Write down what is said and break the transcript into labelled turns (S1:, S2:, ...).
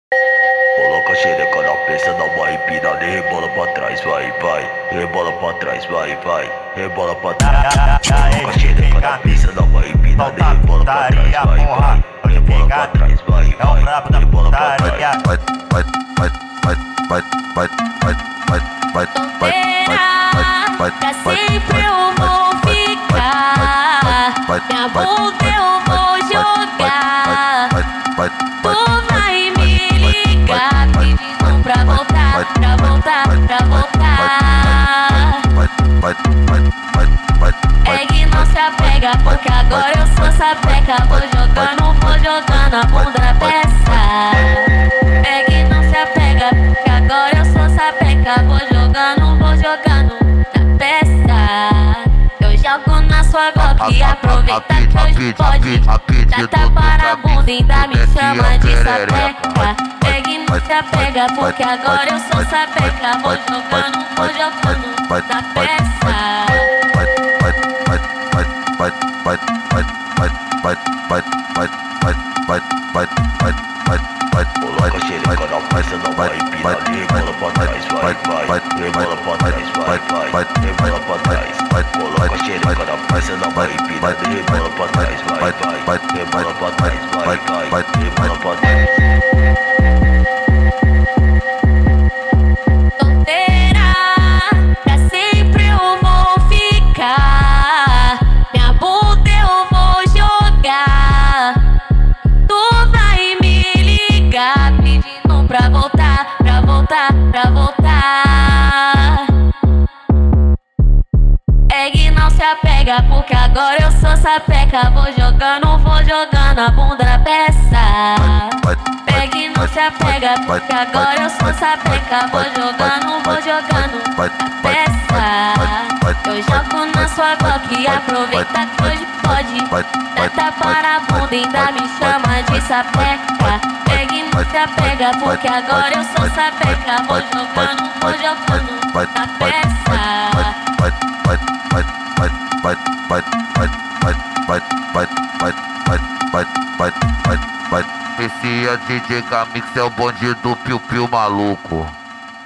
S1: Coloca a xereca na pista, dá uma empinada e rebola pra trás, vai, vai. Rebola pra trás, vai, vai. Rebola pra trás. Coloca a xereca na pista, dá uma empinada e rebola pra trás, vai, vai. Rebola pra trás, vai, vai. Rebola pra trás.
S2: Vai, vai, vai, vai, vai, vai, vai, vai, vai, vai, vai,
S3: pra sempre eu vou ficar. Minha bunda eu vou jogar. Tu vai me ligar pedindo pra voltar, pra voltar, pra voltar. É que não se apega, porque agora eu sou sapeca. Vou jogando a bunda na peça. É que não se apega, porque agora eu sou sapeca. Vou jogando na peça. Eu jogo na sua glock e aproveita que hoje pode. Dá tapa na bunda e ainda me chama de sapeca. É que não se apega, porque agora eu sou sapeca. Vou jogando na peça.
S1: Coloca a xereca na pista, dá uma empinada e rebola pra trás, vai, vai. Rebola pra trás, vai, vai. Rebola pra trás. Coloca a xereca na pista, dá uma empinada e rebola pra trás, vai, vai. Rebola pra trás, vai, vai. Rebola pra trás.
S3: Solteira, pra sempre eu vou ficar. Minha bunda eu vou jogar. Tu vai me ligar pedindo pra voltar, pra voltar, pra voltar. É que não se apega, porque agora eu sou sapeca. Vou jogando a bunda na peça. É que não se apega, porque agora eu sou sapeca. Vou jogando na peça. Eu jogo na sua glock e aproveita que hoje pode. Dá tapa na bunda e ainda me chama de sapeca. É que não se apega, porque agora eu sou sapeca. Vou jogando na peça.
S2: Esse é DJ Camix, é o bonde do Piu Piu maluco.